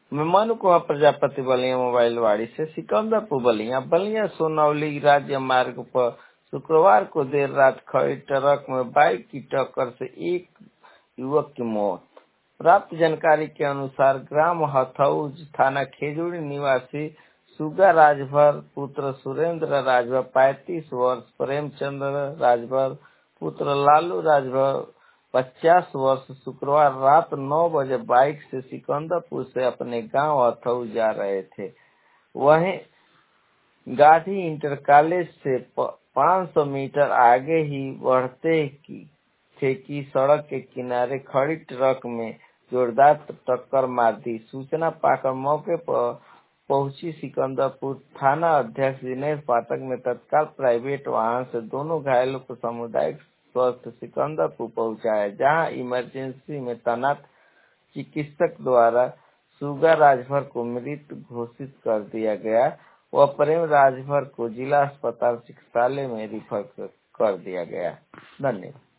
मैं मनु कुमार प्रजापति बलिया मोबाइल वाड़ी से सिकंदरपुर बलिया सोनौली राज्य मार्ग पर शुक्रवार को देर रात खड़ी ट्रक में बाइक की टक्कर से एक युवक की मौत। प्राप्त जानकारी के अनुसार ग्राम हथौज थाना खेजूरी निवासी सुगा राजभर पुत्र सुरेंद्र राजभर 35 वर्ष, प्रेमचंद्र राजभर पुत्र लालू राजभर 50 वर्ष शुक्रवार रात 9 बजे बाइक से सिकंदरपुर से अपने गांव हथौज जा रहे थे। वहीं गाधी इंटर कॉलेज से 500 मीटर आगे ही बढ़ते थे कि सड़क के किनारे खड़ी ट्रक में जोरदार टक्कर मार दी। सूचना पाकर मौके पर पहुंची सिकंदरपुर थाना अध्यक्ष दिनेश पाठक ने तत्काल प्राइवेट वाहन से दोनों घायलों को सामुदायिक स्वास्थ्य सिकंदरपुर पहुंचाया, जहां इमरजेंसी में तैनात चिकित्सक द्वारा सुगा राजभर को मृत घोषित कर दिया गया व प्रेम राजभर को जिला अस्पताल चिकित्सालय में रिफर कर दिया गया। धन्यवाद।